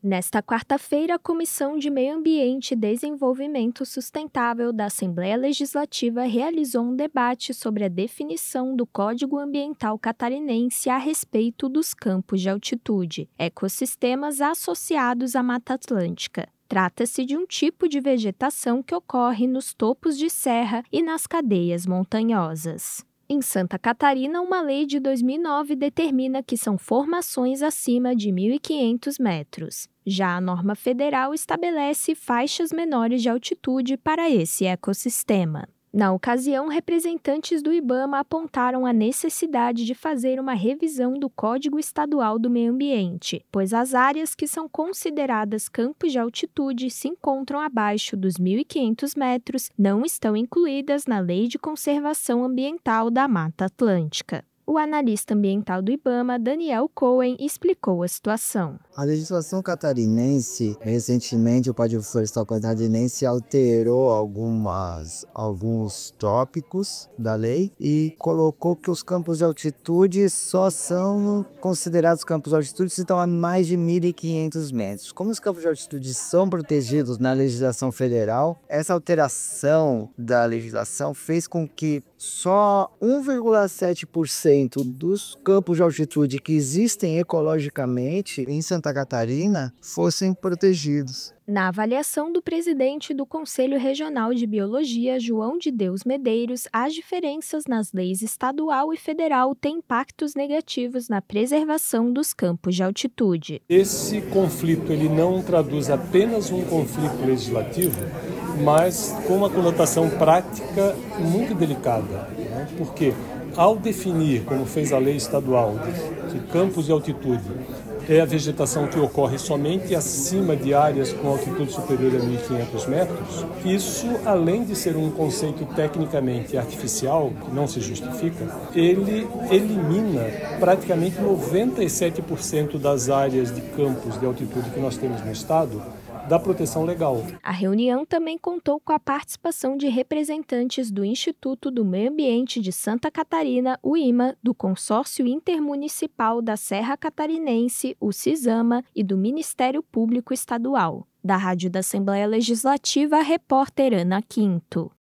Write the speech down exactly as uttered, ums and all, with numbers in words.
Nesta quarta-feira, a Comissão de Meio Ambiente e Desenvolvimento Sustentável da Assembleia Legislativa realizou um debate sobre a definição do Código Ambiental Catarinense a respeito dos campos de altitude, ecossistemas associados à Mata Atlântica. Trata-se de um tipo de vegetação que ocorre nos topos de serra e nas cadeias montanhosas. Em Santa Catarina, uma lei de dois mil e nove determina que são formações acima de mil e quinhentos metros. Já a norma federal estabelece faixas menores de altitude para esse ecossistema. Na ocasião, representantes do IBAMA apontaram a necessidade de fazer uma revisão do Código Estadual do Meio Ambiente, pois as áreas que são consideradas campos de altitude se encontram abaixo dos mil e quinhentos metros, não estão incluídas na Lei de Conservação Ambiental da Mata Atlântica. O analista ambiental do IBAMA, Daniel Cohen, explicou a situação. A legislação catarinense, recentemente o Código Florestal Catarinense alterou algumas, alguns tópicos da lei e colocou que os campos de altitude só são considerados campos de altitude se estão a mais de mil e quinhentos metros. Como os campos de altitude são protegidos na legislação federal, essa alteração da legislação fez com que só um vírgula sete por cento dos campos de altitude que existem ecologicamente em Santa Catarina fossem protegidos. Na avaliação do presidente do Conselho Regional de Biologia, João de Deus Medeiros, as diferenças nas leis estadual e federal têm impactos negativos na preservação dos campos de altitude. Esse conflito ele não traduz apenas um conflito legislativo, mas com uma conotação prática muito delicada, né? Porque ao definir, como fez a lei estadual, de, de campos de altitude, é a vegetação que ocorre somente acima de áreas com altitude superior a mil e quinhentos metros, isso, além de ser um conceito tecnicamente artificial, que não se justifica, ele elimina praticamente noventa e sete por cento das áreas de campos de altitude que nós temos no estado, da proteção legal. A reunião também contou com a participação de representantes do Instituto do Meio Ambiente de Santa Catarina, o IMA, do Consórcio Intermunicipal da Serra Catarinense, o CISAMA, e do Ministério Público Estadual. Da Rádio da Assembleia Legislativa, a repórter Ana Quinto.